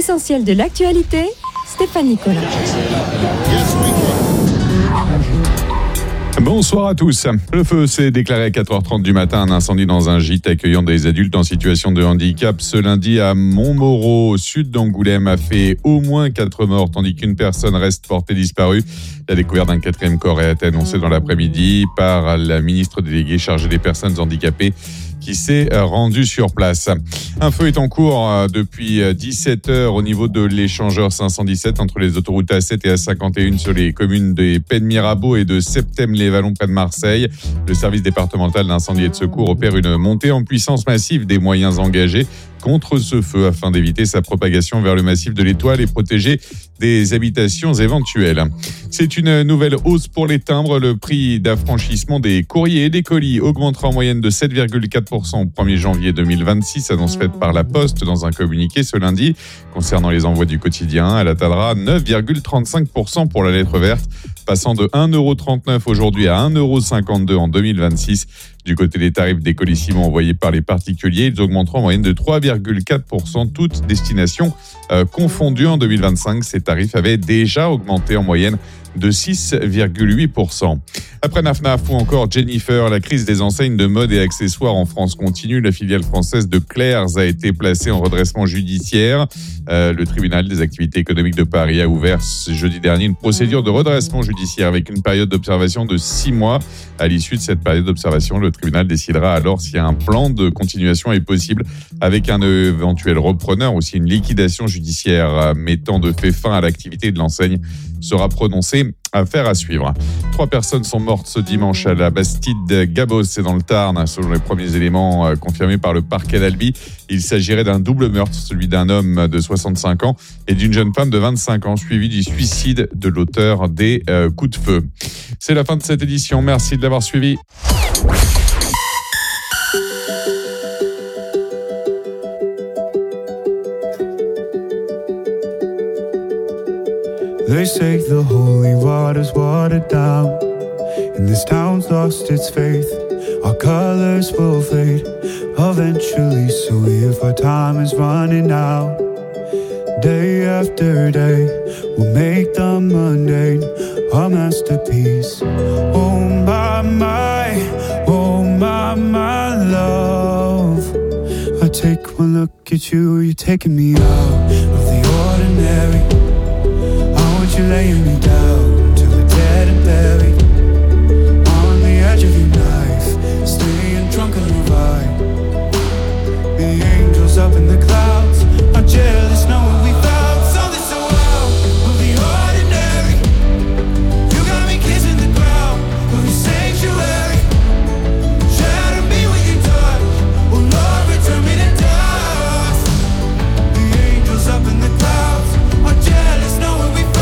L'essentiel de l'actualité, Stéphane Nicolas. Bonsoir à tous. Le feu s'est déclaré à 4h30 du matin. Un incendie dans un gîte accueillant des adultes en situation de handicap ce lundi à Montmoreau, au sud d'Angoulême, a fait au moins 4 morts, tandis qu'une personne reste portée disparue. La découverte d'un 4e corps a été annoncée dans l'après-midi par la ministre déléguée chargée des personnes handicapées, qui s'est rendu sur place. Un feu est en cours depuis 17h au niveau de l'échangeur 517 entre les autoroutes A7 et A51 sur les communes des Pennes-Mirabeau et de Septèmes-les-Vallons près de Marseille. Le service départemental d'incendie et de secours opère une montée en puissance massive des moyens engagés contre ce feu afin d'éviter sa propagation vers le massif de l'Étoile et protéger des habitations éventuelles. C'est une nouvelle hausse pour les timbres. Le prix d'affranchissement des courriers et des colis augmentera en moyenne de 7,4% au 1er janvier 2026, annonce faite par la Poste dans un communiqué ce lundi. Concernant les envois du quotidien, elle atteindra 9,35% pour la lettre verte, passant de 1,39€ aujourd'hui à 1,52€ en 2026. Du côté des tarifs des colis ciment envoyés par les particuliers, ils augmenteront en moyenne de 3,4%, toutes destinations confondues. En 2025, ces tarifs avaient déjà augmenté en moyenne de 6,8%. Après Nafnaf ou encore Jennifer, la crise des enseignes de mode et accessoires en France continue. La filiale française de Claire's a été placée en redressement judiciaire. Le tribunal des activités économiques de Paris a ouvert ce jeudi dernier une procédure de redressement judiciaire avec une période d'observation de 6 mois. À l'issue de cette période d'observation, le tribunal décidera alors si un plan de continuation est possible avec un éventuel repreneur ou si une liquidation judiciaire mettant de fait fin à l'activité de l'enseigne sera prononcée. Affaire à suivre. 3 personnes sont mortes ce dimanche à la Bastide-Gabos, c'est dans le Tarn, selon les premiers éléments confirmés par le parquet d'Albi. Il s'agirait d'un double meurtre, celui d'un homme de 65 ans et d'une jeune femme de 25 ans, suivi du suicide de l'auteur des coups de feu. C'est la fin de cette édition. Merci de l'avoir suivi. They say the holy water's watered down, and this town's lost its faith. Our colors will fade eventually, so if our time is running out, day after day, we'll make the mundane our masterpiece. Oh my, oh my love. I take one look at you, you're taking me out of the ordinary. You're laying me down till we're dead and buried on the edge of your knife, staying drunk on your vibe. The angels up in the clouds are jealous knowing we found something so out of the ordinary. You got me kissing the ground of your sanctuary. Shatter me with your touch, oh Lord, return me to dust. The angels up in the clouds are jealous knowing we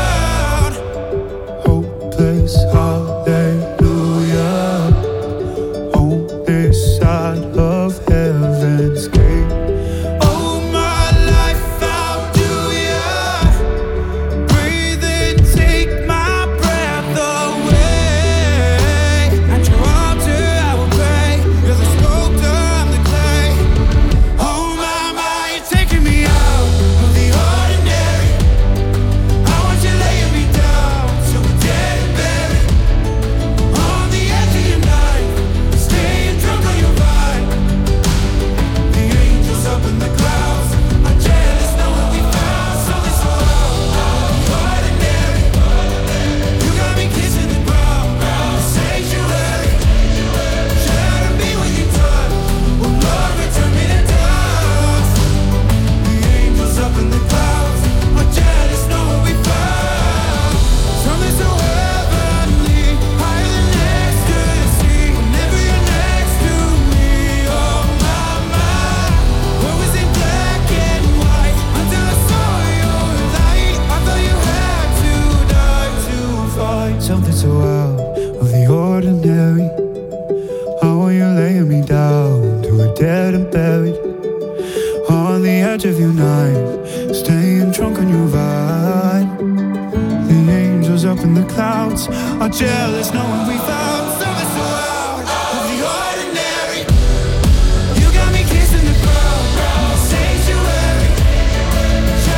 hallelujah, on this side of heaven's gate. Oh, my life, how do ya breathe and take my breath away? At your altar I will pray, you're the sculptor, I'm the clay. Oh my, you're taking me out of the ordinary. I want you laying me down till we're dead and buried. On the edge of your knife, staying drunk on your vibe. The angels up in the clouds are jealous knowing we found something so ordinary. You got me kissing the ground, the sanctuary. Shatter me with your touch, oh Lord, return me to dust. The angels up in the clouds are jealous knowing we found something so heavenly, higher than ecstasy. Whenever you're next to me, oh my, what was in black and white until I saw your light? I thought you had to die to fight something so out of the ordinary. How are you laying me down till we're dead and buried on the edge of your knife, staying drunk on your vibe. The angels up in the clouds are jealous knowing we found something so out of the ordinary. You got me kissing the ground, sanctuary.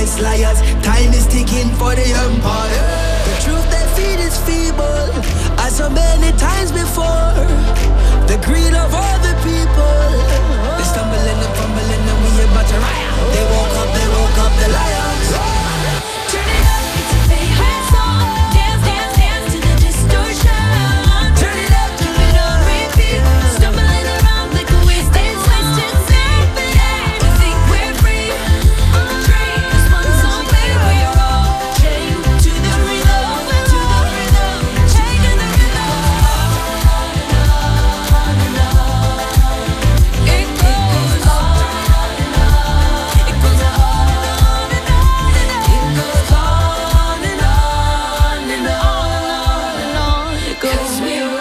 endless liars. Time is ticking for the empire. The truth they feed is feeble, as so many times before. The greed of all the people. They stumbling and fumbling and we about to riot. They woke up the lions. Turn it up, it's a favorite song. Dance, dance, dance to the distortion. Turn it up, keep it on repeat. Stumbling around like a wasted sleep. We think we're free. This one song where we're all chained to the rhythm, to the rhythm, chained to the rhythm. On and on and on. It goes on and on. It goes on and on and on. It goes on and on and on and on. 'Cause we're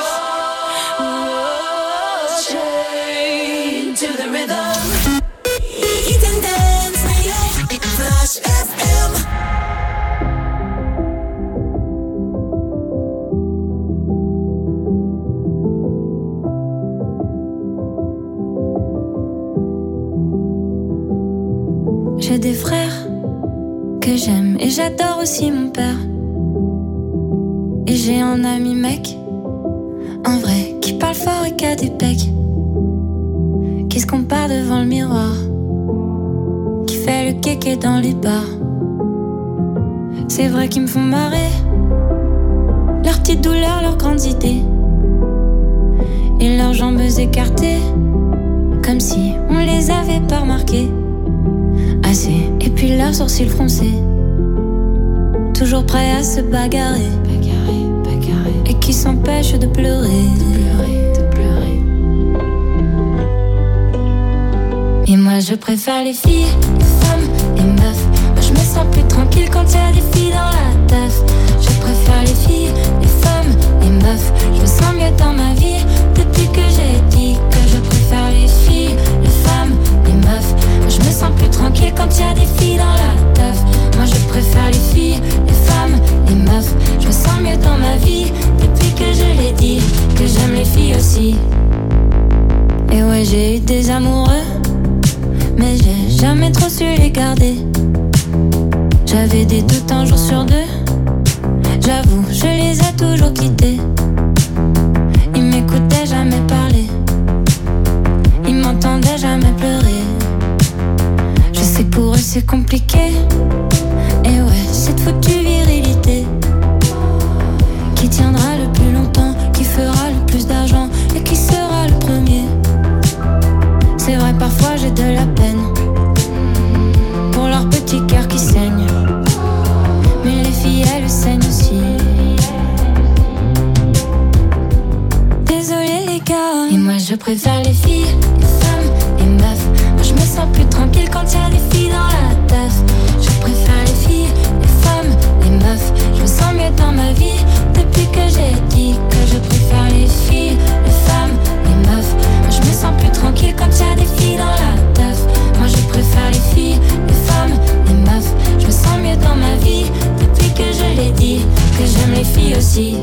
all chained to the rhythm. Eden Dance Radio, Flash FM. J'ai des frères que j'aime et j'adore aussi mon père. Et j'ai un ami mec, un vrai, qui parle fort et qui a des pecs, qui se compare devant le miroir, qui fait le kéké dans les bars. C'est vrai qu'ils me font marrer, leurs petites douleurs, leurs grandes idées, et leurs jambes écartées, comme si on les avait pas remarquées. Assez, et puis leurs sourcils froncés, toujours prêts à se bagarrer, et qui s'empêchent de pleurer, Et moi je préfère les filles, les femmes, les meufs. Moi je me sens plus tranquille quand y a des filles dans la teuf. Je préfère les filles, les femmes, les meufs. Je me sens mieux dans ma vie depuis que j'ai dit que je préfère les filles, les femmes, les meufs. Moi je me sens plus tranquille quand y a des filles dans la teuf. Moi je préfère les filles, les femmes, les meufs. Je me sens mieux dans ma vie depuis que je l'ai dit que j'aime les filles aussi. Et ouais, j'ai eu des amoureux, mais j'ai jamais trop su les garder. J'avais des doutes un jour sur deux, j'avoue, je les ai toujours quittés. Ils m'écoutaient jamais parler, ils m'entendaient jamais pleurer. Je sais que pour eux c'est compliqué, et ouais, cette foutue virilité qui tiendra le plus longtemps, qui fera le plus d'argent et qui sera le premier. C'est vrai, parfois j'ai de la peine pour leur petit cœur qui saigne, mais les filles elles saignent aussi. Désolé les gars. Et moi je préfère les filles, les femmes, les meufs. Moi je me sens plus tranquille quand y a des filles dans la teuf. Je préfère les filles, les femmes, les meufs. Je me sens mieux dans ma vie depuis que j'ai dit que je préfère les filles, les femmes, les meufs. Moi je me sens plus tranquille quand y a des filles dans la teuf. Moi je préfère les filles, les femmes, les meufs. Je me sens mieux dans ma vie depuis que je l'ai dit que j'aime les filles aussi.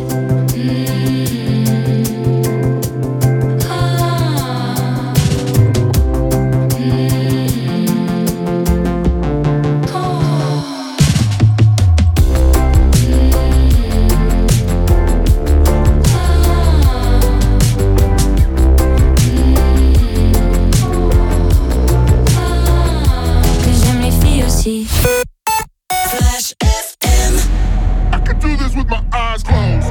Flash FM. I could do this with my eyes closed.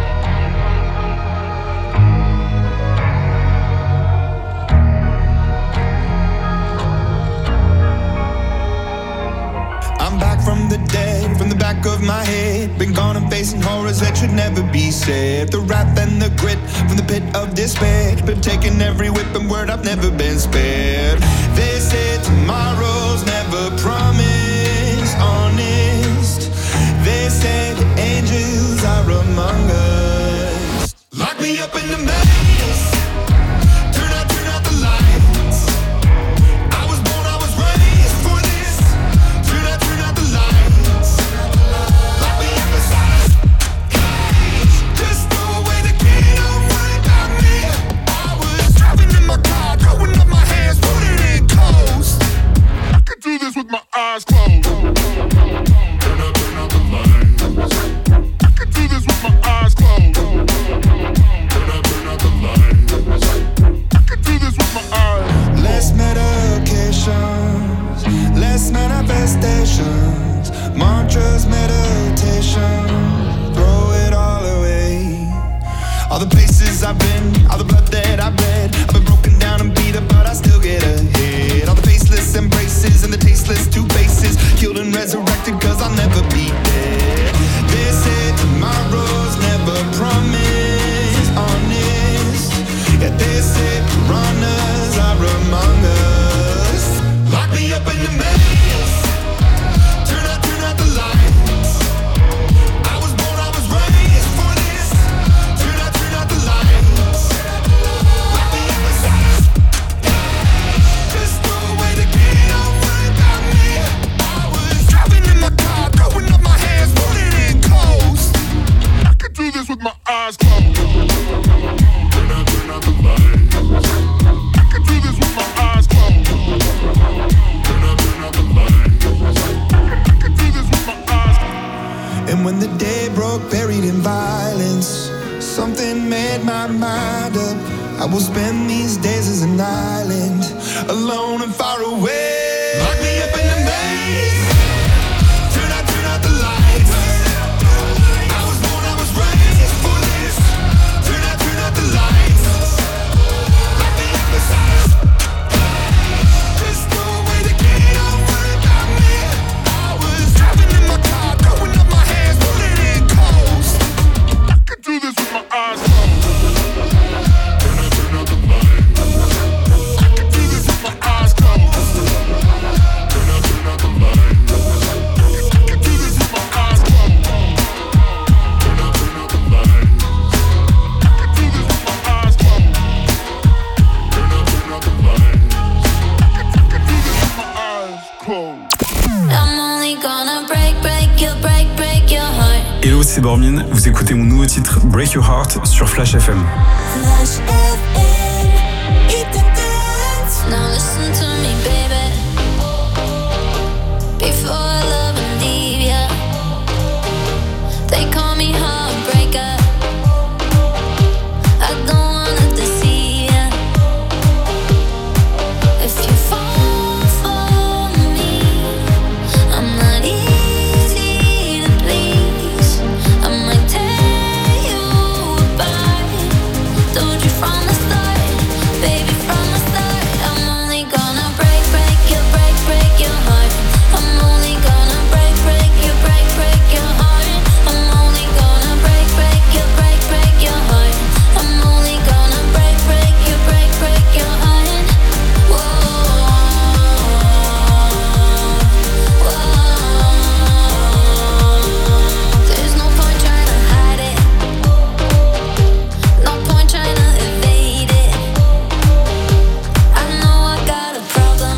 I'm back from the dead, from the back of my head. Been gone and facing horrors that should never be said. The wrath and the grit from the pit of despair. Been taking every whip and word, I've never been spared. They say tomorrow's never promised, honest. They say the angels are among us. Lock me up in the maze. Turn out the lights. I was born, I was raised for this. Turn out the lights. Lock me up inside a cage. Just throw away the key, don't worry about me. I was driving in my car, throwing up my hands, putting it in coast. I could do this with my endless manifestations, mantras, meditation. Throw it all away. All the places I've been, all the blood that I've bled. I've been broken down and beat up, but I still get ahead. All the faceless embraces and the tasteless two faces, killed and resurrected, cause I'll never be dead. They say tomorrow's never promised, honest. Yeah, they say piranhas are among us. Lock me up in the maze. Turn out the lights. I was born, I was raised for this. Turn out the lights. Lock me up inside. Just throw away the key, don't worry about me. I was driving in my car, throwing up my hands, pulling in close. I could do this with my eyes closed. Turn out the lights. I could do this with my eyes closed. Turn out the lights. I could do this with my eyes closed. And when the day broke, buried in violence, something made my mind up. I will spend these days as an island, alone and far away. Lock me up in the maze. Turn out the lights. I was born, I was raised for this. Turn out the lights. Lock me up inside. Just throw away the key, don't worry about me. I was driving in my car, throwing up my hands, pulling in coast. I could do this with my eyes closed. Turn out the lights. I could do this with my eyes closed. Turn out the lights. I could do this with my eyes closed. Turn out the lights. I could do this with my eyes closed. Turn out the lights. I could do this with my eyes closed. I'm only gonna break your heart. Hello, c'est Bormin, vous écoutez mon nouveau titre Break Your Heart sur Flash FM. Flash FM, eat the dance. Now listen to me, baby. Before I love and leave ya, they call me heartbreaker. I don't wanna deceive ya. If you fall for me, I'm not easy to please. I might tear you apart. Told you from the start, baby, from the start. I'm only gonna break your heart. I'm only gonna break your heart. I'm only gonna break your heart. I'm only gonna break your heart. Whoa, whoa. There's no point trying to hide it. No point trying to evade it. I know I got a problem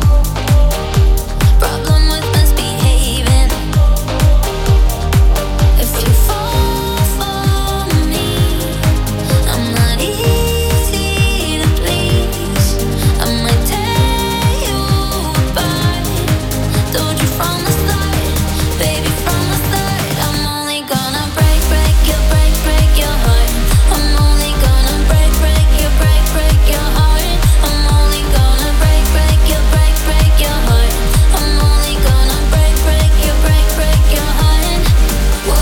with misbehaving. If you fall for me, I'm not easy to please. I might tear you apart. Told you from the start, baby, from the start. I'm only gonna break your heart. I'm only gonna break your heart. I'm only gonna break your heart. I'm only gonna break your heart. Whoa,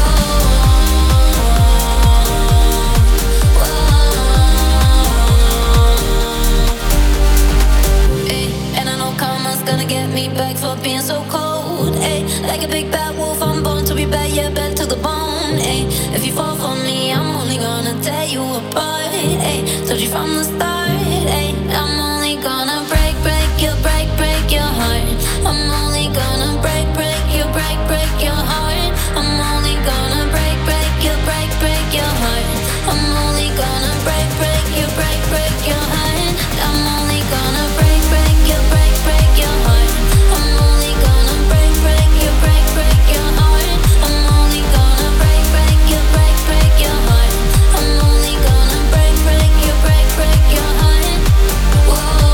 whoa. Ay, and I know karma's gonna get me back for being so cold. Ay, like a big bad wolf, I'm born to be bad, yeah, bad to the bone. Ay, if you fall for me, I'm only gonna tear you apart. Ay, told you from the start. Ay, I'm only gonna break your heart. I'm only gonna break your heart. I'm only gonna break your heart. I'm only gonna break your heart. I'm only gonna break your heart. I'm only gonna break your heart. I'm only gonna break your heart. I'm only gonna break your heart. Whoa,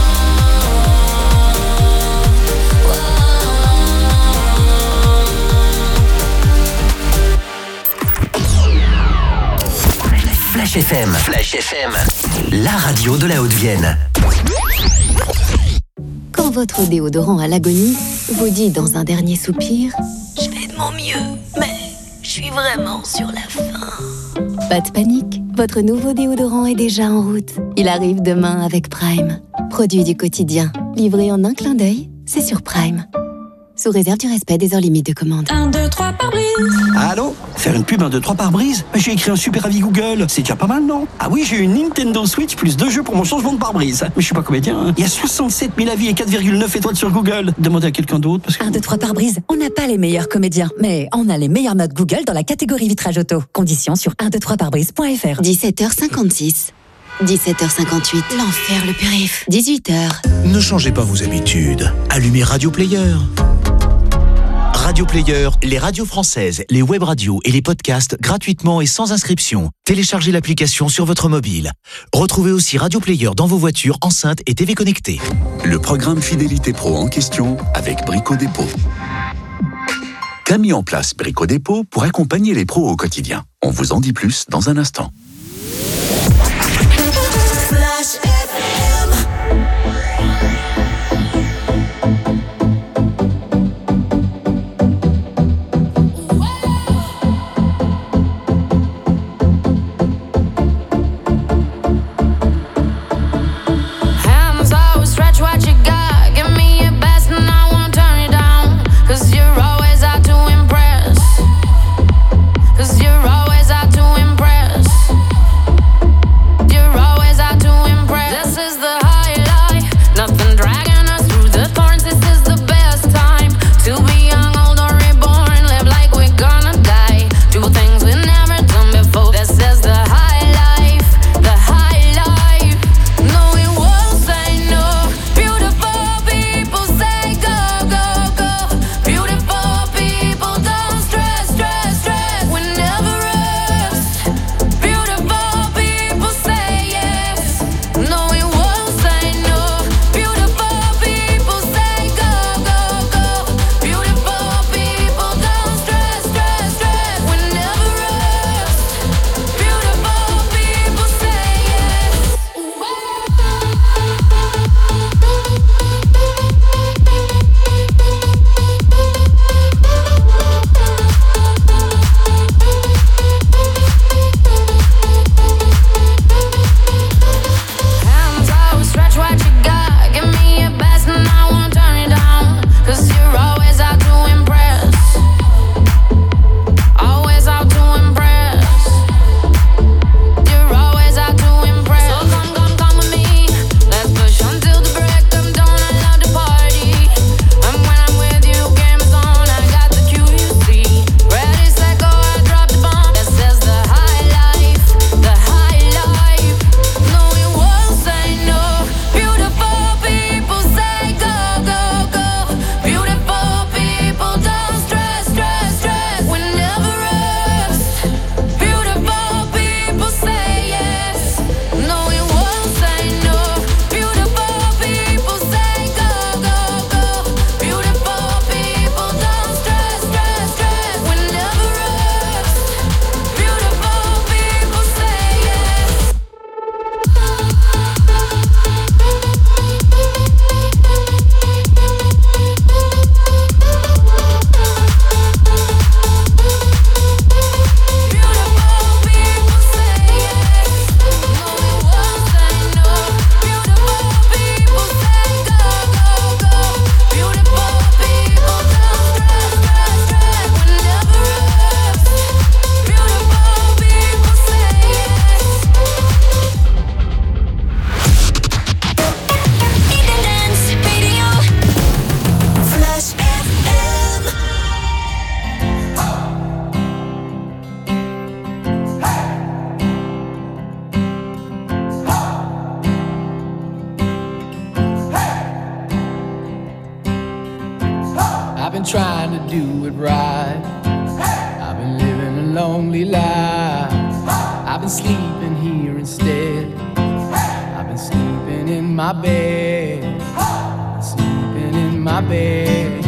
Flash FM. Flash FM, la radio de la Haute-Vienne. Quand quand votre déodorant à l'agonie vous dit dans un dernier soupir « Je fais de mon mieux, mais je suis vraiment sur la fin ». Pas de panique, votre nouveau déodorant est déjà en route. Il arrive demain avec Prime. Produit du quotidien, livré en un clin d'œil, c'est sur Prime. Sous réserve du respect des heures limites de commande. 1, 2, 3 par brise. Allô? Faire une pub 1, 2, 3 par brise? J'ai écrit un super avis Google. C'est déjà pas mal, non? Ah oui, j'ai une Nintendo Switch plus 2 jeux pour mon changement de pare-brise. Mais je suis pas comédien, hein. Il y a 67 000 avis et 4,9 étoiles sur Google. Demandez à quelqu'un d'autre parce que... 1, 2, 3 par brise. On n'a pas les meilleurs comédiens, mais on a les meilleures notes Google dans la catégorie vitrage auto. Conditions sur 123parbrise.fr. 17h56. 17h58. L'enfer le périph'. 18h. Ne changez pas vos habitudes. Allumez Radio Player. Radio Player, les radios françaises, les web radios et les podcasts gratuitement et sans inscription. Téléchargez l'application sur votre mobile. Retrouvez aussi Radio Player dans vos voitures, enceintes et TV connectées. Le programme Fidélité Pro en question avec Brico Dépôt. Qu'a mis en place Brico Dépôt pour accompagner les pros au quotidien? On vous en dit plus dans un instant. Flash FM. Hands out, stretch what you got. Give me your best and I won't turn it down. 'Cause you're always out to impress. 'Cause you're always out to impress. You're always out to impress. This is the high life. Nothing dragging us through the thorns. This is the best time to be young, old or reborn. Live like we're gonna die. Do things we've never done before. This is the high life. The high life. No, we won't say no. Beautiful people say go, go, go. Beautiful people don't stress, stress, stress. We never rest. Beautiful people say yes. No, we won't say no. Beautiful people say go, go, go. Beautiful people don't stress, stress, stress. We never rest. Beautiful people say yes. Hands out, stretch what you got. Give me your best and I won't turn it down. 'Cause you're always out to impress. Always out to impress. You're always out to impress. So come with me. Let's push until the break of dawn. I love to party. And when I'm with you, game's on. I got the cue, you see. Ready, set, go, I drop the bomb. This is the high life. The high life. No, we won't say no. Beautiful people say go, go, go. Beautiful people don't stress, stress, stress. We never rest. Beautiful people say yes. No, we won't say no. Beautiful people say go, go, go. Beautiful people don't stress, stress, stress. We never rest. Beautiful people say yes. Flash FM. I've been trying to do it right. I've been living a lonely life. I've been sleeping here instead. I've been sleeping in my bed. Sleeping in my bed.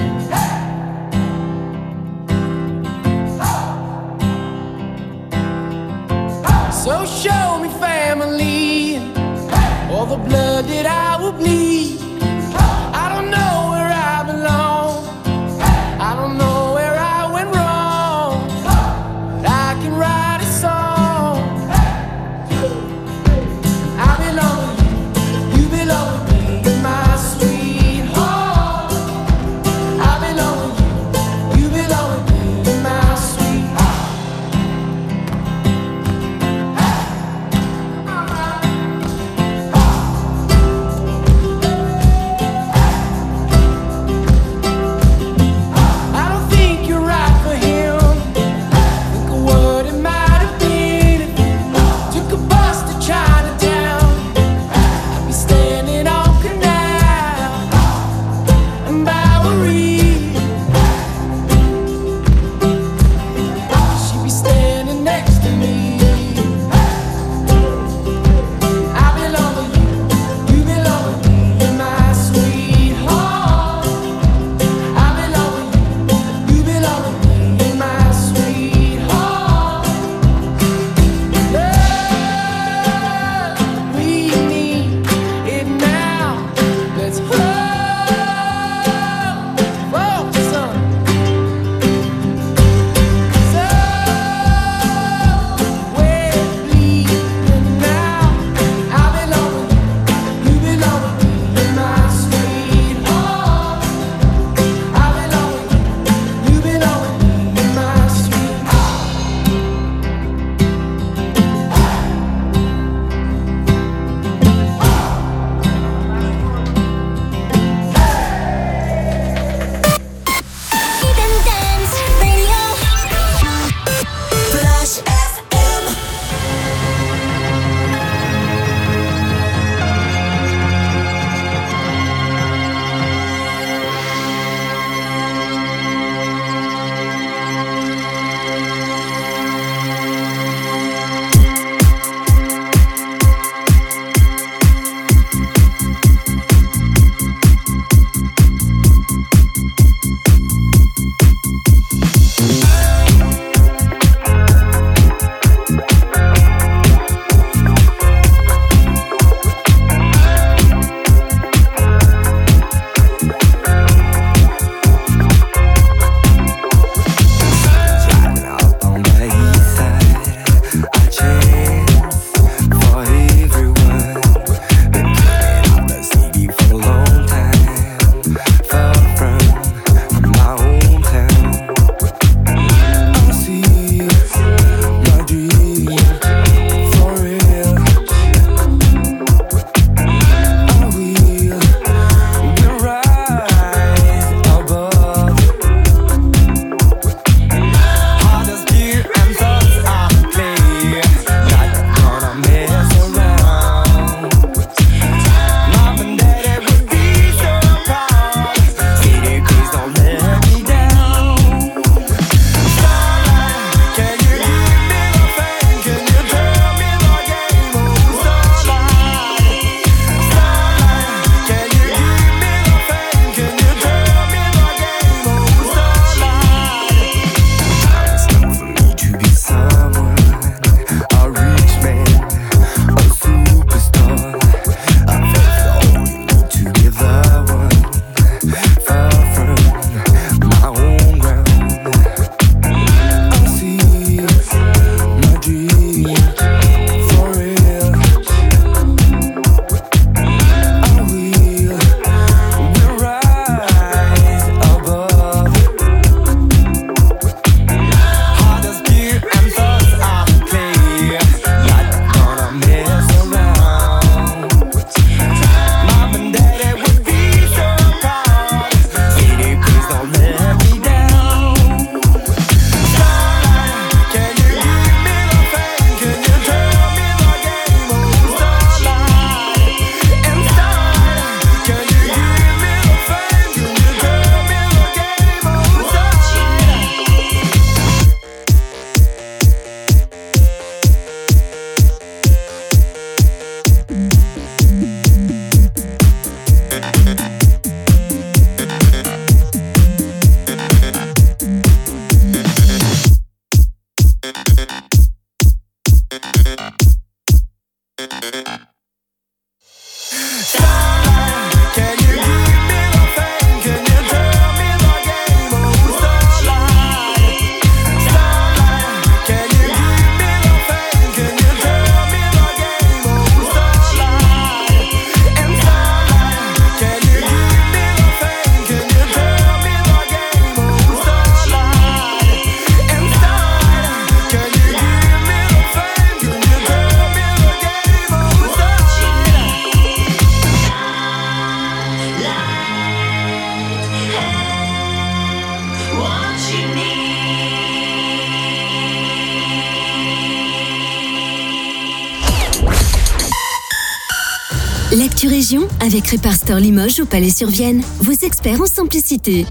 So show me family, all the blood that I will bleed. I don't know l'actu région avec Répar Store Limoges au Palais-sur-Vienne. Vos experts en simplicité.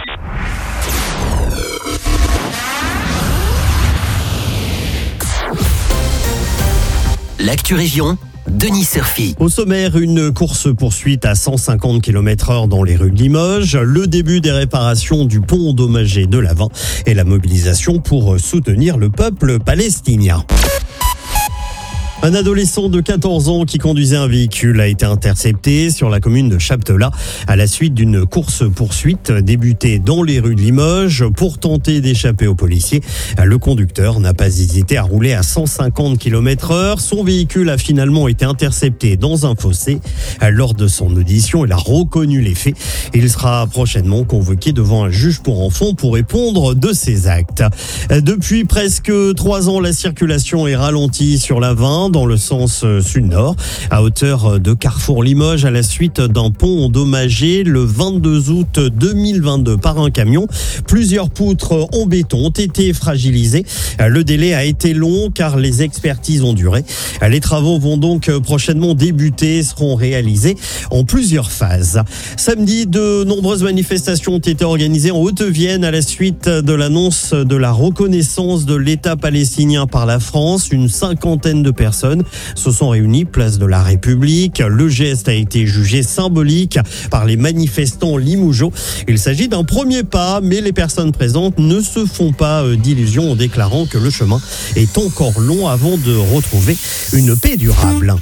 L'actu région, Denis Serfi. Au sommaire, une course-poursuite à 150 km/h dans les rues de Limoges, le début des réparations du pont endommagé de l'Avent et la mobilisation pour soutenir le peuple palestinien. Un adolescent de 14 ans qui conduisait un véhicule a été intercepté sur la commune de Chaptelat à la suite d'une course-poursuite débutée dans les rues de Limoges pour tenter d'échapper aux policiers. Le conducteur n'a pas hésité à rouler à 150 km/h. Son véhicule a finalement été intercepté dans un fossé. Lors de son audition, il a reconnu les faits. Il sera prochainement convoqué devant un juge pour enfants pour répondre de ses actes. Depuis presque 3 ans, la circulation est ralentie sur l'A20 dans le sens sud-nord, à hauteur de Carrefour Limoges, à la suite d'un pont endommagé le 22 août 2022 par un camion. Plusieurs poutres en béton ont été fragilisées. Le délai a été long car les expertises ont duré. Les travaux vont donc prochainement débuter et seront réalisés en plusieurs phases. Samedi, de nombreuses manifestations ont été organisées en Haute-Vienne à la suite de l'annonce de la reconnaissance de l'État palestinien par la France. Une cinquantaine de personnes se sont réunies place de la République. Le geste a été jugé symbolique par les manifestants limougeaux. Il s'agit d'un premier pas, mais les personnes présentes ne se font pas d'illusions en déclarant que le chemin est encore long avant de retrouver une paix durable.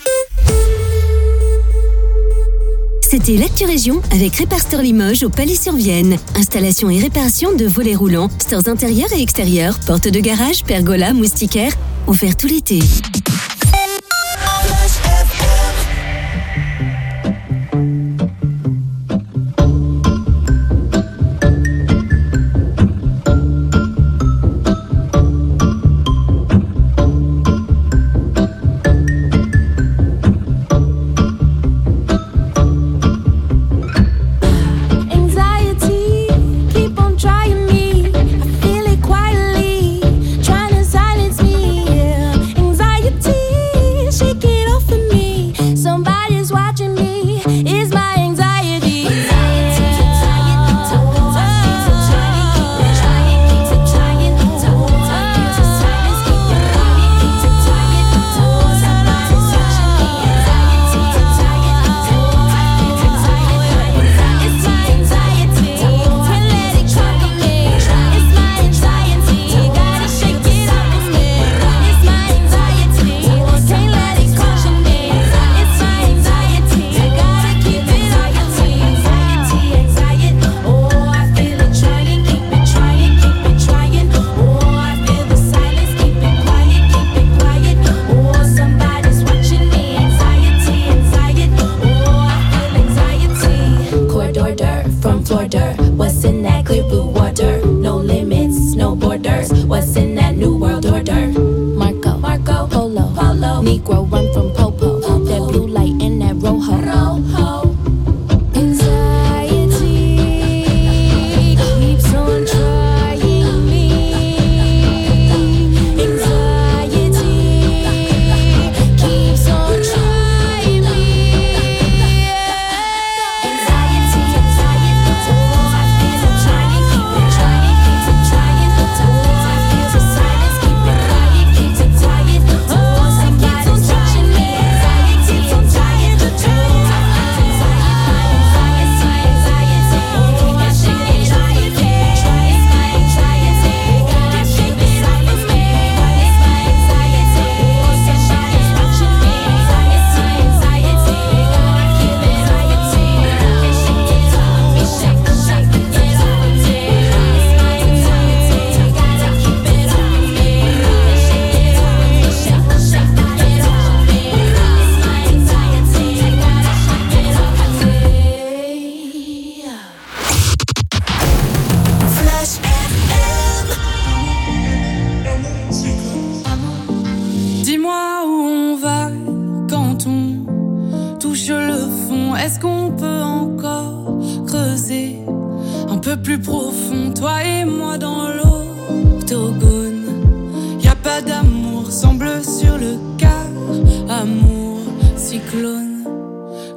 C'était l'actu région avec Répar Store Limoges au Palais-sur-Vienne. Installation et réparation de volets roulants, stores intérieurs et extérieurs, portes de garage, pergola, moustiquaires, ouvert tout l'été.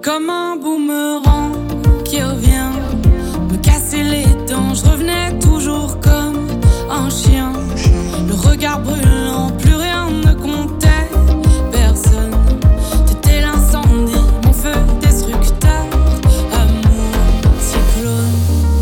comme un boomerang qui revient me casser les dents. Je revenais toujours comme un chien, le regard brûlant, plus rien ne comptait, personne. T'étais l'incendie, mon feu destructeur, amour cyclone.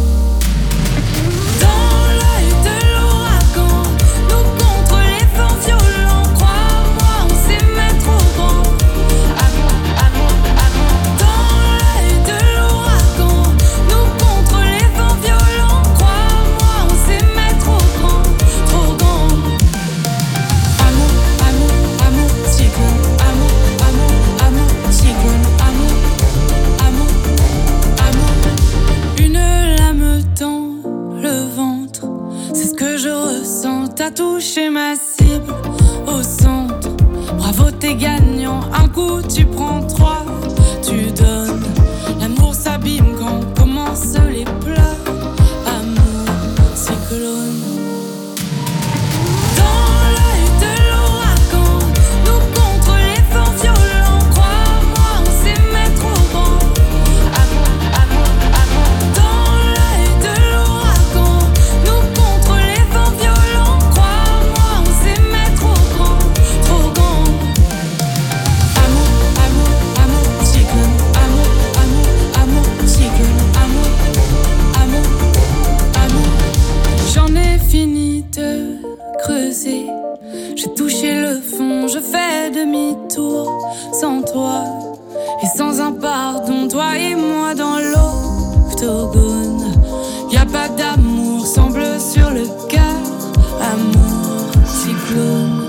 Dans l'œil de l'ouragan, nous contre les vents violents. Crois-moi, on s'aimait trop grand. Amour, amour, amour. Dans l'œil de l'ouragan, nous contre les vents violents. Crois-moi, on s'aimait trop grand, trop grand. Amour, amour, amour, cyclone. Amour, amour, amour, cyclone. Amour, amour, amour. Une lame dans le ventre, c'est ce que je ressens. T'as touché ma cible au centre. Bravo, t'es gagnant. Un coup, tu prends 3, tu donnes. L'amour s'abîme quand commencent les pleurs. Amour cyclone. Dans l'œil de l'ouragan, nous contre les vents violents. Crois-moi, on s'aimait trop grand. Amour, amour, amour. Dans l'œil de l'ouragan, nous contre les vents violents. Crois-moi, on s'aimait trop grand, trop grand. Amour, amour, amour, cyclone. Amour, amour, amour, cyclone. Amour, amour, amour. J'en ai fini de creuser. J'ai touché le fond, je fais demi-tour sans toi et sans un pardon. Toi et moi dans l'octogone. Y'a pas d'amour, sans bleu sur le cœur. Amour cyclone.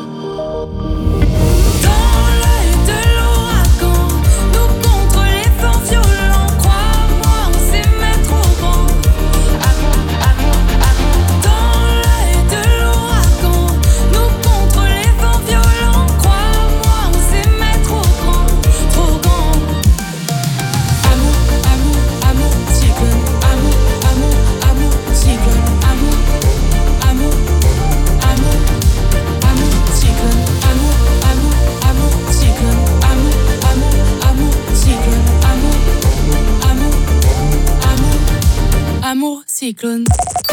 Dans l'œil de l'ouragan, nous contre les vents violents. Crois-moi, on s'aimait trop grand. Amour, amour, amour. Dans l'œil de l'ouragan, nous contre les vents violents. Crois-moi, on s'aimait trop grand, trop grand. Amour, amour, amour, cyclone. Amour, amour, amour, cyclone. Amour, amour, amour, amour, cyclone. Amour, amour, amour, cyclone. Amour, amour, amour, cyclone. Amour, amour, amour, amour, cyclone.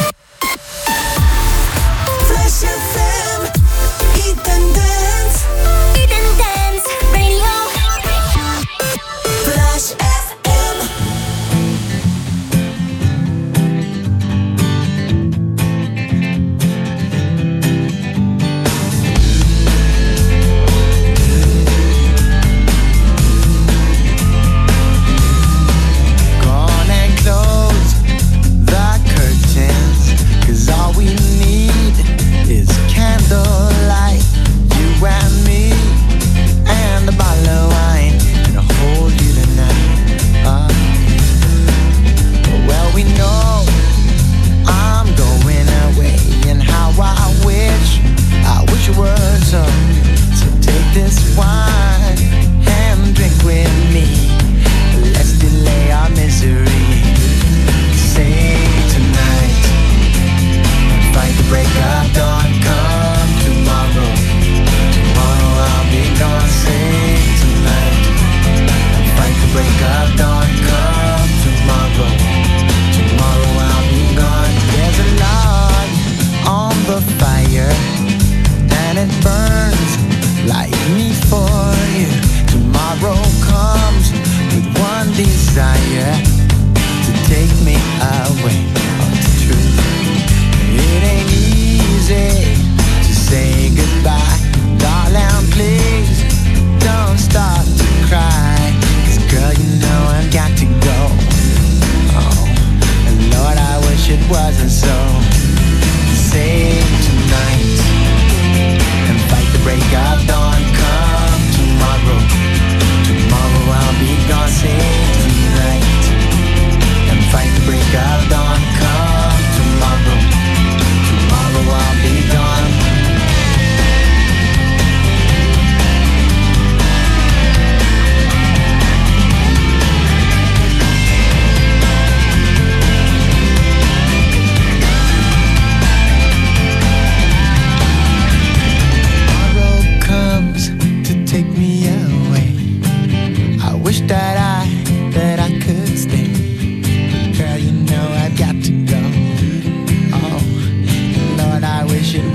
Flash FM, Hit and Dance. Hit and Dance Radio. Flash FM. Gone and close the curtain.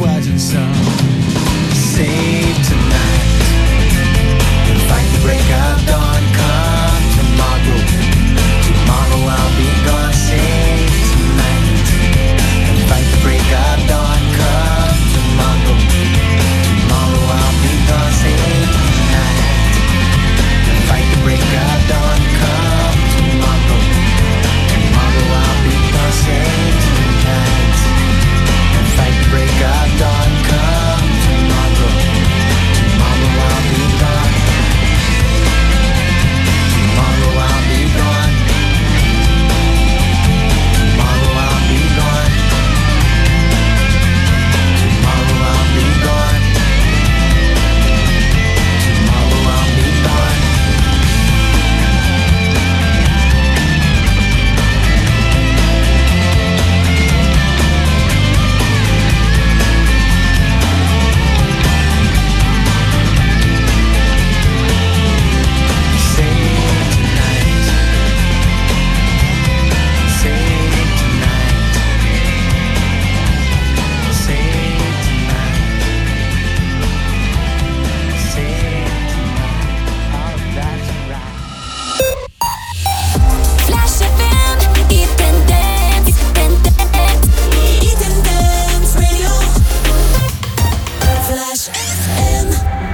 wasn't some save tonight and fight the break of dawn. Come tomorrow, tomorrow I'll be gone. Save tonight and fight the break of dawn. Come tomorrow, tomorrow I'll be gone. Save tonight and fight the break of dawn. Come tomorrow, tomorrow I'll be gone. Save tonight and fight the break of dawn. Come tomorrow, tomorrow I'll be gone. Tomorrow I'll be gone. Tomorrow I'll be gone. Tomorrow I'll be gone. Tomorrow I'll be gone. Flash FM, Eden Dance, Eden Dance Radio. Flash FM.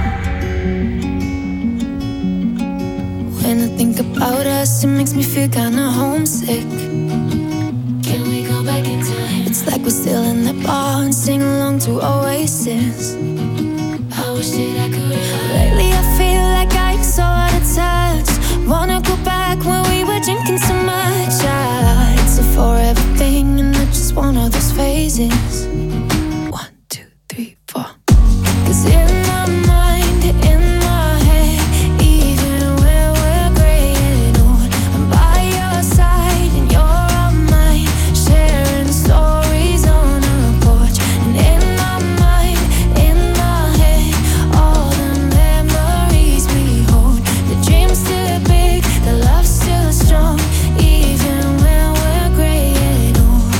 When I think about us, it makes me feel kinda homesick. Can we go back in time? It's like we're still in the bar and sing along to Oasis. I wish that I could hide. Lately I feel like I'm so out of touch. Wanna go back when we were drinking so much. It's a forever thing and not just one of those phases. 1, 2, 3, 4. 'Cause in my mind, in my head, even when we're gray and old, I'm by your side and you're on mine, sharing stories on a porch. And in my mind, in my head, all the memories we hold. The dream's still big, the love's still strong, even when we're gray and old.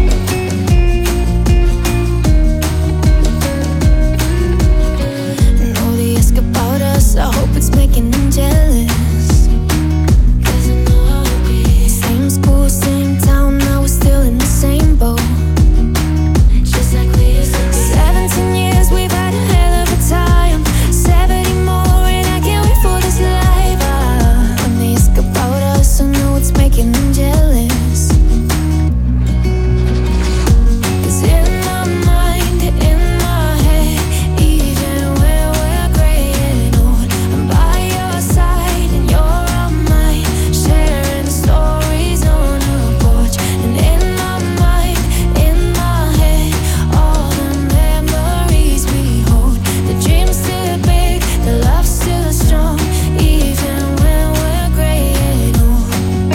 And all they ask about us, I hope it's making them jealous. 'Cause I know I'll be same school, same town, now we're still in the same boat. Just like we used to be. 17 years, we've had a hell of a time. 70 more, and I can't wait for this life. When they ask about us, I know it's making them jealous. 'Cause in my mind, in my head, even when we're gray and old, I'm by your side and you're on mine, sharing stories on a porch. And in my mind, in my head, all the memories we hold. The dream's still big, the love's still strong, even when we're gray and old.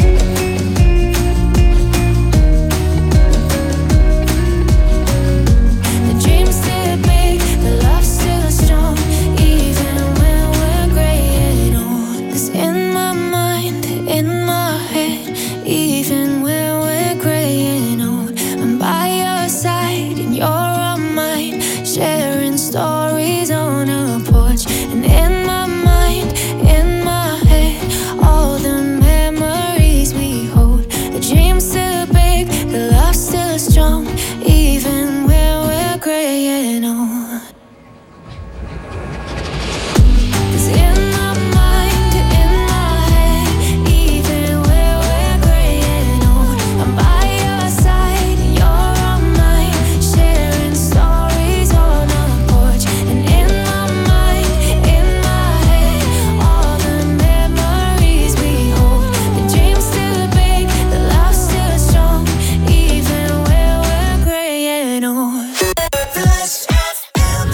The dream's still big, the love's still strong, even when we're gray and old. 'Cause in my mind, in my head, even when we're gray and old, I'm by your side and you're on mine, sharing stories on a porch. And in my mind, in my head, all the memories we hold. The dream's still big, the love's still strong, even when we're gray and old. 'Cause in my mind, in my head, even when we're gray and old, I'm by your side and you're on mine, sharing stories on a porch. And in my mind, in my head, all the memories we hold. The dream's still big, the love's still strong, even when we're gray and old. Flash FM.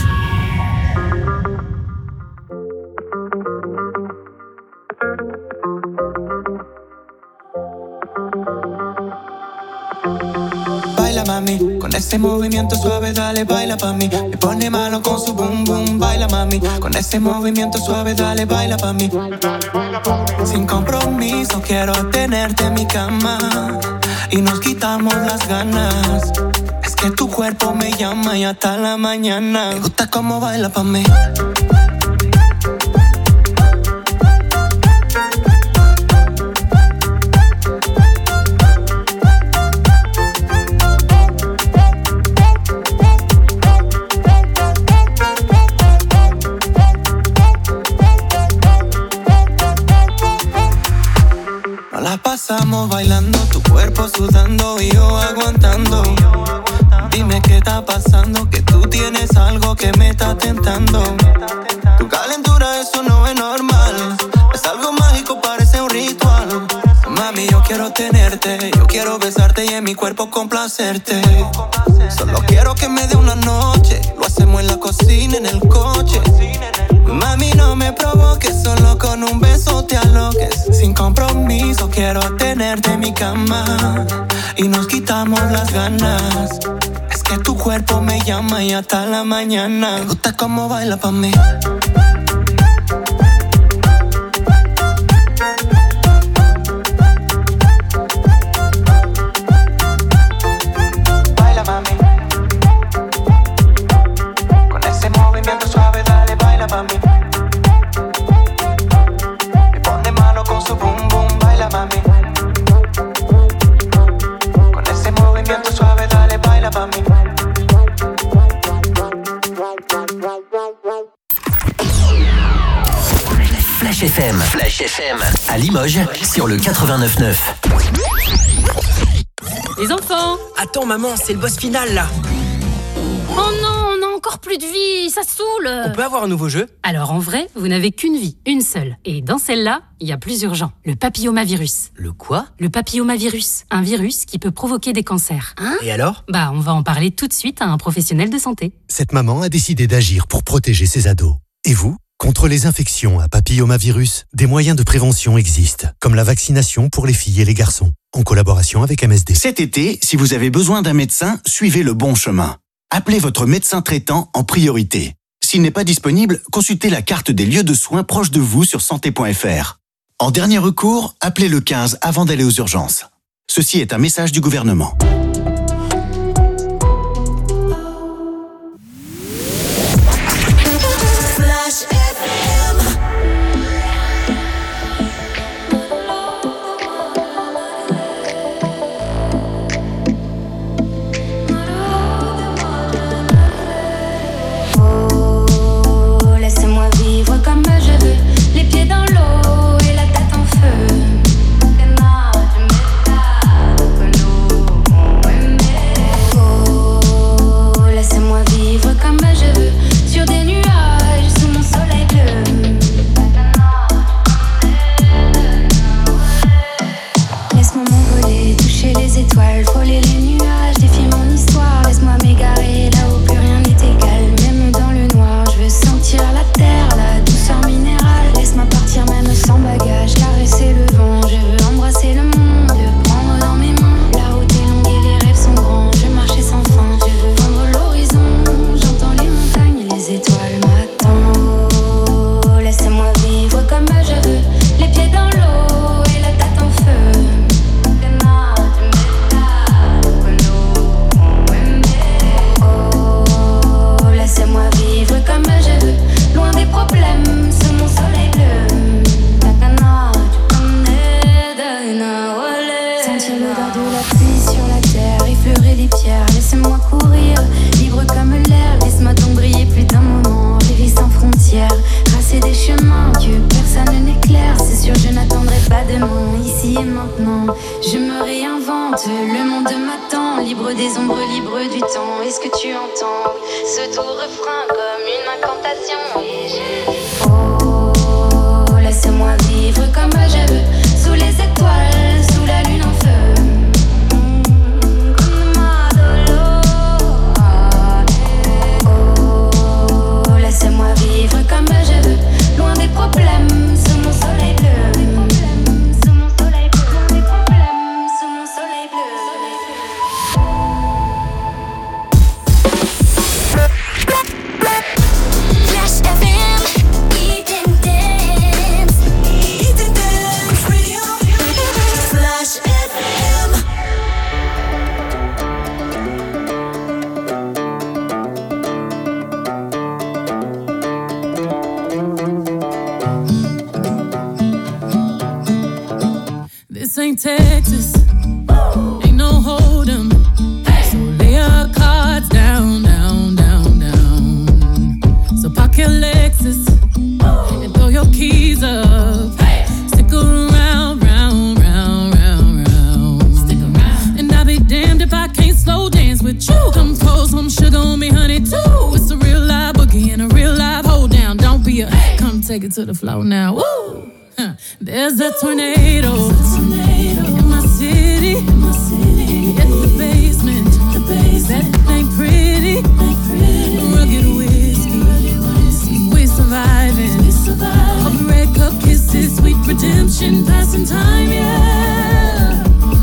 Baila mami, con ese movimiento suave dale, baila pa' mí. Me pone malo con su boom boom, baila mami. Con ese movimiento suave dale, baila pa' mí. Sin compromiso quiero tenerte en mi cama y nos quitamos las ganas. Es que tu cuerpo cuerpo me llama y hasta la mañana. Me gusta cómo baila pa' mí. La pasamos bailando, tu cuerpo sudando y yo aguantando. Dime qué está pasando, que tú tienes algo que me está tentando. Tu calentura, eso no es normal. Es algo mágico, parece un ritual. Mami, yo quiero tenerte, yo quiero besarte y en mi cuerpo complacerte. Solo quiero que me dé una noche, lo hacemos en la cocina, en el coche. Mami, no me provoques, solo con un beso te aloques. Sin compromiso quiero tenerte en mi cama y nos quitamos las ganas. Es que tu cuerpo me llama y hasta la mañana. Me gusta cómo baila pa' mí. Baila, mami. Con ese movimiento suave, dale, baila pa' mí. Me pone malo con su boom boom, baila, mami. Con ese movimiento suave, dale, baila pa' mí. Flash FM. Flash FM. À Limoges, sur le 89.9. Les enfants! Attends maman, c'est le boss final là. Oh non, on a encore plus de vie, ça saoule! On peut avoir un nouveau jeu? Alors en vrai, vous n'avez qu'une vie, une seule. Et dans celle-là, il y a plus urgent. Le papillomavirus. Le quoi? Le papillomavirus. Un virus qui peut provoquer des cancers. Et alors? Bah, on va en parler tout de suite à un professionnel de santé. Cette maman a décidé d'agir pour protéger ses ados. Et vous? Contre les infections à papillomavirus, des moyens de prévention existent, comme la vaccination pour les filles et les garçons, en collaboration avec MSD. Cet été, si vous avez besoin d'un médecin, suivez le bon chemin. Appelez votre médecin traitant en priorité. S'il n'est pas disponible, consultez la carte des lieux de soins proches de vous sur santé.fr. En dernier recours, appelez le 15 avant d'aller aux urgences. Ceci est un message du gouvernement. Flash FM. Oh, laissez-moi vivre comme je veux, les pieds dans l'eau et la tête en feu. Oh, laissez-moi vivre comme je veux, sur des nuages sous mon soleil bleu. Laisse-moi m'envoler, toucher les étoiles, frôler les nuages, défier mon histoire. Laisse-moi m'égarer là où plus rien n'est égal, même dans le noir. Je veux sentir la terre, la douceur minérale. Laisse-moi partir même sans bagage, caresser le vent. Je veux embrasser le monde, prendre dans mes mains. La route est longue et les rêves sont grands. Je veux marcher sans fin, je veux vendre l'horizon. J'entends les montagnes et les étoiles m'attendent. Oh, laissez-moi vivre comme je veux, les pieds dans l'eau et la tête en feu. Oh, laissez-moi vivre comme je veux, loin des problèmes, sous mon soleil bleu. Sentir l'odeur de la pluie sur la terre, effleurer les pierres, laissez-moi courir, libre comme l'air. Laisse-moi donc briller plus d'un moment, rêver sans frontières, tracer des chemins que personne n'éclaire. C'est sûr, je n'attendrai pas demain, ici et maintenant. Je me réinvente, le monde m'attend, libre des ombres, libre du temps. Est-ce que tu entends ce doux refrain comme une incantation? Et je... Oh, laissez-moi vivre comme je veux, sous les étoiles, sous la lune en feu. Oh, laissez-moi vivre comme je veux, loin des problèmes, sous mon soleil bleu. Sous mon soleil bleu, loin des problèmes, sous mon soleil bleu. Flash FM. take it to the floor now. Woo! Huh. There's a tornado in my city. It's the basement. That ain't pretty. Rugged whiskey. We surviving. All the red cup kisses, sweet redemption, passing time, yeah.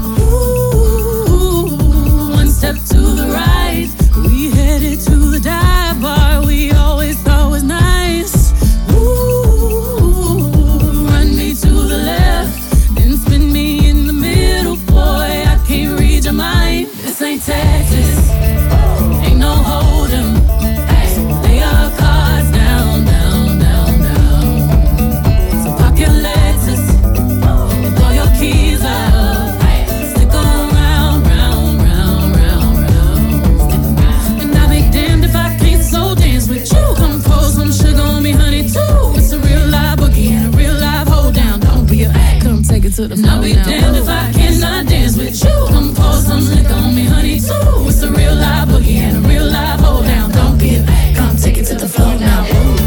Ooh, one step to the right. We headed to the dive bar we always thought was nice. Ooh, run me to the left, then spin me in the middle. Boy, I can't read your mind. This ain't Texas, ain't no hold'em. Lay your cards down, down, down, down. So park your Lexus and throw your keys up. Stick around, round, round, round, round. And I'll be damned if I can't so dance with you. Come pour some sugar on me, honey, too. It's a real live boogie and a real live hold down. Don't be a come take it to the floor. I'll be damned if I cannot dance with you. Come pour some liquor on me, honey, too. It's a real live boogie and a real live hold down. Don't be a come take it to the floor now. Ooh.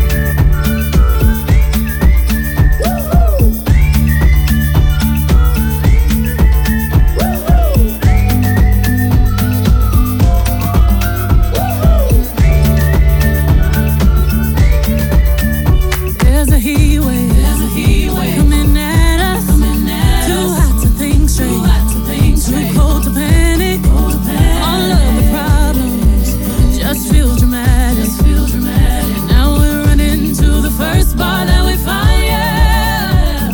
There's a heat wave coming at us. Too hot to think straight, too cold to panic. All of the problems just feel dramatic. Now we're running to the first bar that we find, yeah.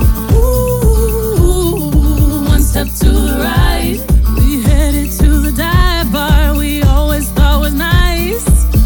Ooh, one step to the right. We headed to the dive bar we always thought was nice.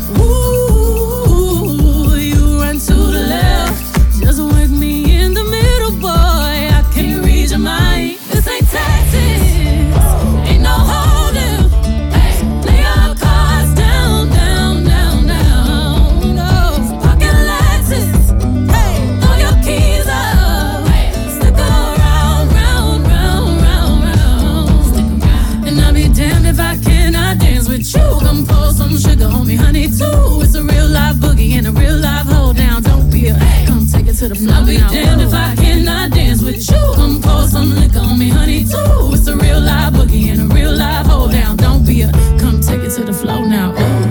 Ooh, you run to the left, just work me in the middle, boy. I can't read your mind. This ain't Texas, ain't no hold'em. Lay your cards down, down, down, down. No, pocket Lexus, throw your keys up. Stick around, round, round, round, round. And I'll be damned if I cannot dance with you. Come pour some sugar on me, honey, too. It's a real live boogie and a real live hold down. Don't be a come take it to the floor. I'll be damned if I cannot dance with you. Come pour some liquor on me, honey, too. It's a real live boogie and a real live hold down. Don't be a come take it to the floor now. Ooh.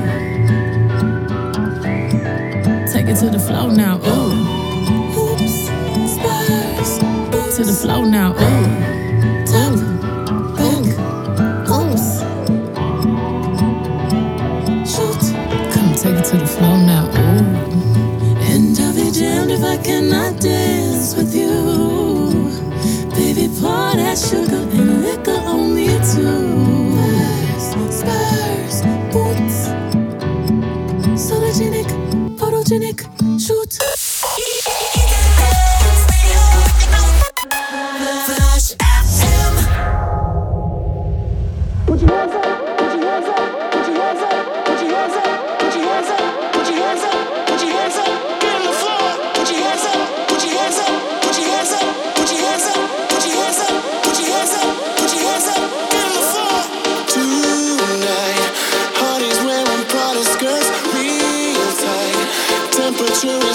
Take it to the floor now. Ooh. Hoops, spurs, to the floor now. Ooh. Top, back, oops. Shoot, come take it to the floor now. Ooh. And I'll be damned if I cannot dance with you. Baby, pour that sugar and liquor on me too. Spurs, boots, sologenic, photogenic, shoot. Flash FM. Put your hands up, put your hands up, put your hands up, put your hands up, put your hands up, put your hands up, put your hands up, get on the floor. Put your hands up, put your hands up, put your hands up, put your hands up, put your hands up, put your hands up, put your hands up, get on the floor. Tonight, heart is wearing Prada skirts, real tight. Temperature is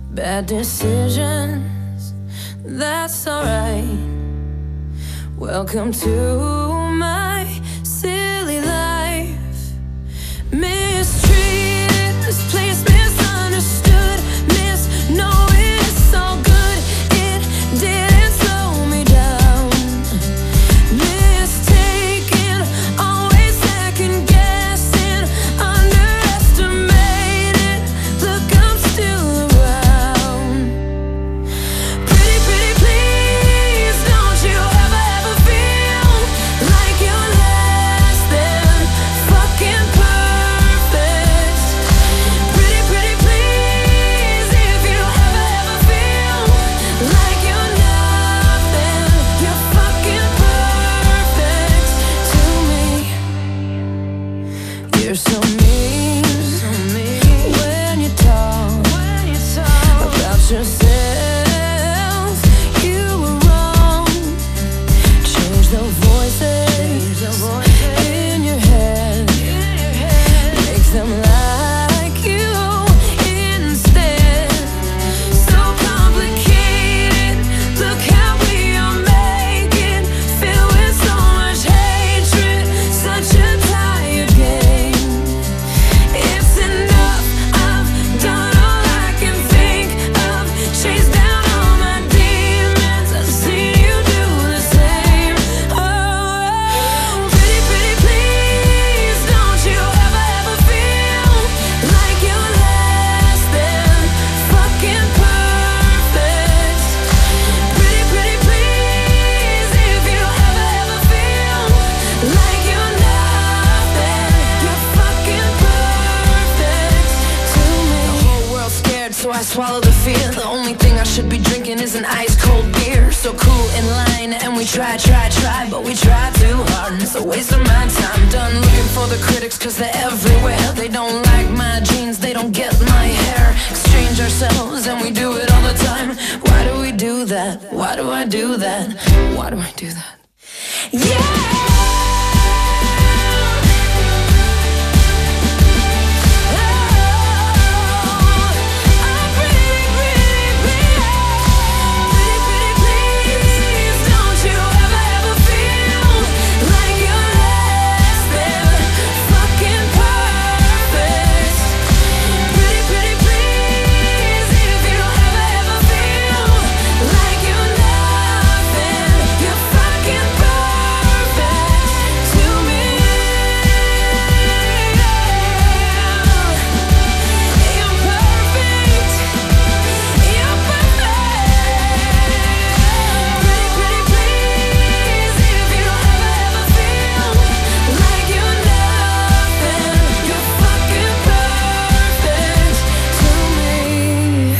bad decisions, that's alright. Welcome to my silly life. Mistreated, misplaced, misunderstood, knowing it's all good, it didn't slow me down. Mistaken, always second guessing, underestimated, look I'm still around. Pretty, pretty please, don't you ever feel like you're less than fucking perfect. Pretty, pretty please, if you ever feel like you're nothing, you're fucking perfect to me. You're so mean when you talk about yourself. You were wrong. Change the voices in your head. Make them like you instead. So complicated. Look how we are making. Filled with so much hatred. Such a tired game. It's enough. I've done all I can think of. Chased down all my demons. I've seen you do the same. Oh, pretty, pretty please, don't you ever feel like you're less than fucking perfect. Pretty, pretty please, if you ever feel like you're nothing, you're fucking perfect to me. The whole world's scared, so I swallow the fear. The only thing I should be drinking is an ice cold beer. So cool in line, and we try, but we try too hard, and it's a waste of my time. Done looking for the critics, cause they're everywhere. They don't like my jeans, they don't get my hair. Exchange ourselves, and we do it all the time. Why do we do that? Why do I do that? Why do I do that? Yeah!